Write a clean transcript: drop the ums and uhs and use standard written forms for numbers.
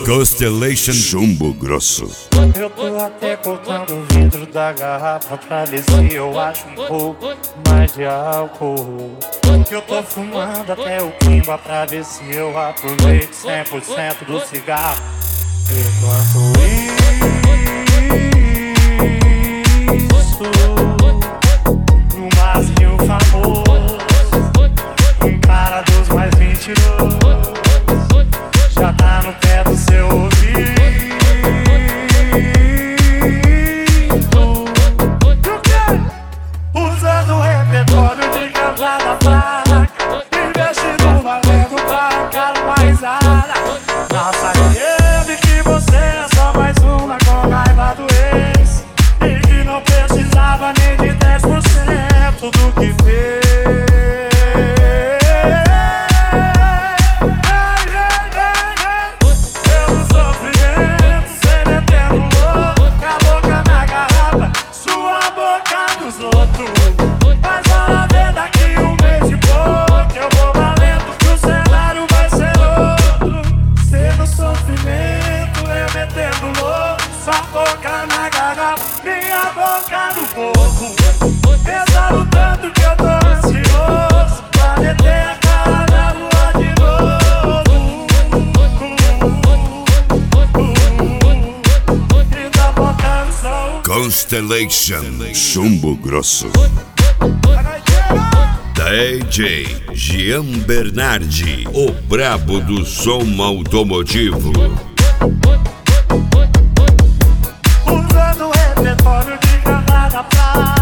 Constellation Chumbo Grosso. Eu tô até cortando o vidro da garrafa pra ver se eu acho um pouco mais de álcool. Que eu tô fumando até o pimba pra ver se eu aproveito 100% do cigarro. Enquanto isso, no barzinho famoso, um cara dos mais mentirosos já tá no pé do seu ouvido. Usando o repertório de cantada fraca, investindo valendo pra cara mais ara. Nossa, ele que você é só mais uma com raiva do ex, e que não precisava nem de 10% do que fez. Pelo sofrimento, cê metendo louco, com a boca na garrafa, sua boca nos outros. Mas olha ver daqui um mês e pouco, eu vou valendo que o cenário vai ser outro. Cê no sofrimento, eu metendo louco, sua boca na garrafa, minha boca no fogo. Pesado tanto que eu tô ansioso pra meter a cara na lua de novo. E tá botando som. Constellation Chumbo Grosso. DJ Gian Bernardi, o brabo do som automotivo. Usando o repertório de cantada fraca,